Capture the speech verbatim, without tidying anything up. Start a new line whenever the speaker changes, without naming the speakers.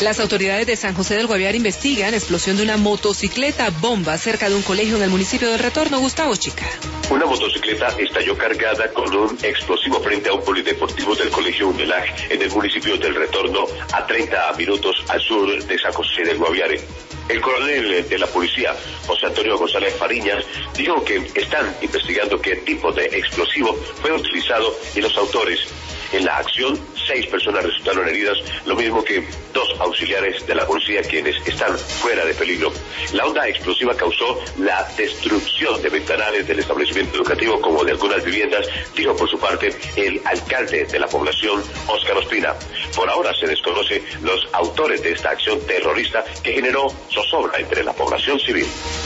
Las autoridades de San José del Guaviare investigan explosión de una motocicleta bomba cerca de un colegio en el municipio del Retorno. Gustavo Chica.
Una motocicleta estalló cargada con un explosivo frente a un polideportivo del colegio Humelag en el municipio del Retorno, a treinta minutos al sur de San José del Guaviare. El coronel de la policía, José Antonio González Fariñas, dijo que están investigando qué tipo de explosivo fue utilizado y los autores. En la acción, seis personas resultaron heridas, lo mismo que dos auxiliares de la policía quienes están fuera de peligro. La onda explosiva causó la destrucción de ventanales del establecimiento educativo como de algunas viviendas, dijo por su parte el alcalde de la población, Óscar Ospina. Por ahora se desconoce los autores de esta acción terrorista que generó zozobra entre la población civil.